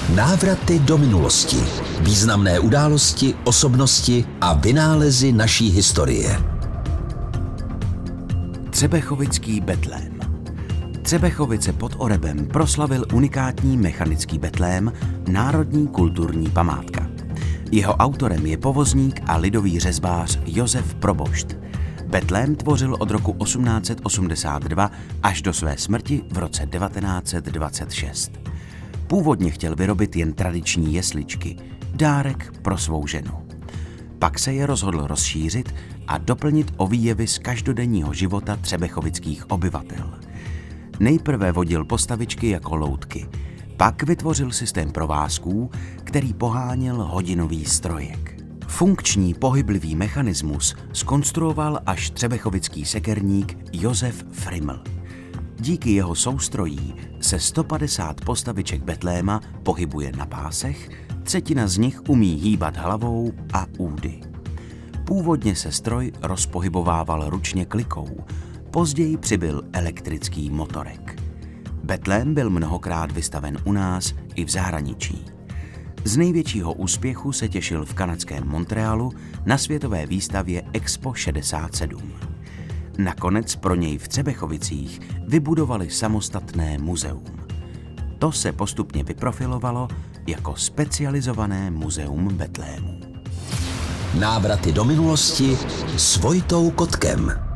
Návraty do minulosti. Významné události, osobnosti a vynálezy naší historie. Třebechovický betlém. Třebechovice pod Orebem proslavil unikátní mechanický betlém, národní kulturní památka. Jeho autorem je povozník a lidový řezbář Josef Probošt. Betlém tvořil od roku 1882 až do své smrti v roce 1926. Původně chtěl vyrobit jen tradiční jesličky, dárek pro svou ženu. Pak se je rozhodl rozšířit a doplnit o výjevy z každodenního života třebechovických obyvatel. Nejprve vodil postavičky jako loutky, pak vytvořil systém provázků, který poháněl hodinový strojek. Funkční pohyblivý mechanismus zkonstruoval až třebechovický sekerník Josef Friml. Díky jeho soustrojí se 150 postaviček betléma pohybuje na pásech, třetina z nich umí hýbat hlavou a údy. Původně se stroj rozpohybovával ručně klikou, později přibyl elektrický motorek. Betlém byl mnohokrát vystaven u nás i v zahraničí. Z největšího úspěchu se těšil v kanadském Montrealu na světové výstavě Expo 67. Nakonec pro něj v Třebechovicích vybudovali samostatné muzeum. To se postupně vyprofilovalo jako specializované muzeum betlému. Návraty do minulosti s Vojtou Kotkem.